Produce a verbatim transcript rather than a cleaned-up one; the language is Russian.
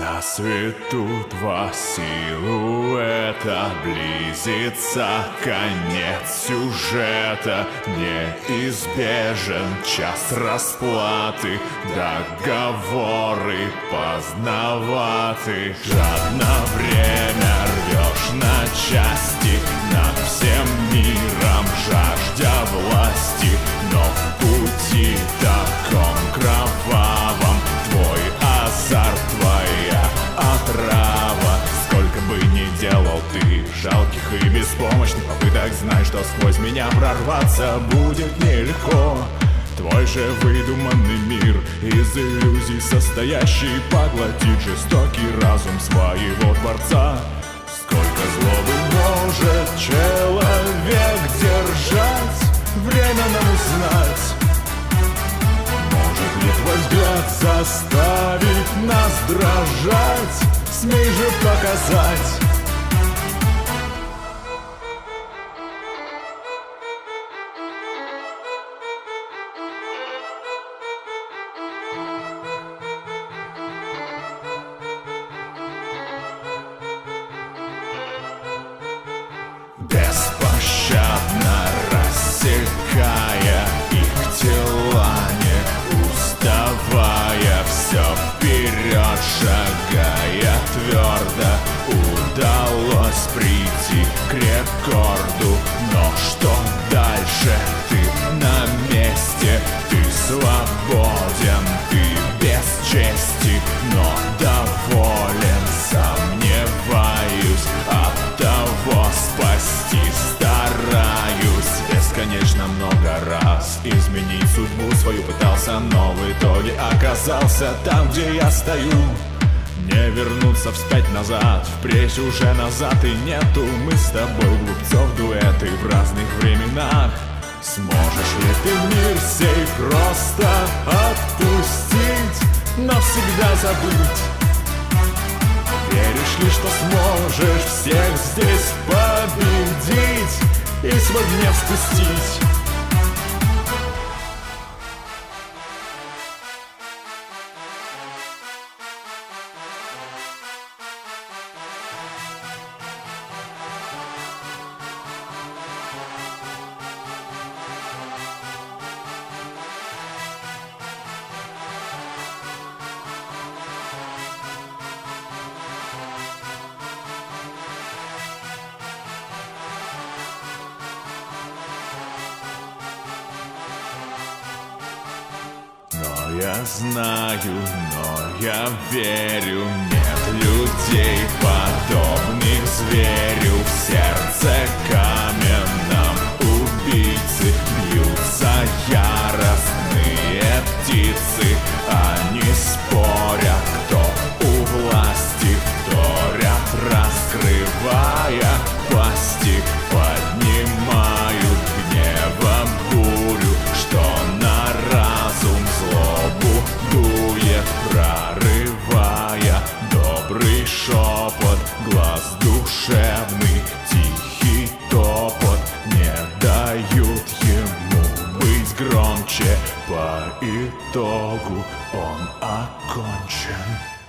На свету два силуэта, близится конец сюжета. Неизбежен час расплаты, договоры поздноваты. Жадно время рвешь на части, над всем миром жаждя власти. Но в пути таком кровавом твой азарт, твоя отрава. Сколько бы ни делал ты жалких и беспомощных попыток, знай, что сквозь меня прорваться будет нелегко. Твой же выдуманный мир из иллюзий состоящий поглотит жестокий разум своего творца. Сколько злобы может человек держать, время нам узнать. Может ли твой взгляд заставить нас дрожать? Смей же показать. Беспощадно рассекая их тела, не уставая, все вперед шагая твердо, удалось прийти к рекорду. Но что дальше? Ты на месте, ты свободен, ты без чести, но доволен. Сомневаюсь, от того спасти стараюсь. Бесконечно много раз изменить судьбу свою пытался, но в итоге оказался там, где я стою. Не вернуться вспять назад, впредь уже назад и нету. Мы с тобой глупцов дуэты в разных временах. Сможешь ли ты мир сей просто отпустить, навсегда забыть? Веришь ли, что сможешь всех здесь победить и свой гнев спустить? Я знаю, но я верю, нет людей, подобных зверю. В сердце каменном убийцы бьются яростные птицы. Они спорят, кто у власти, вторят, раскрывая пасти. Поднимают гневом бурю, что на разум злобу дует, прорывая добрый шепот, глаз душевный, тихий топот. Не дают ему быть громче, по итогу он окончен.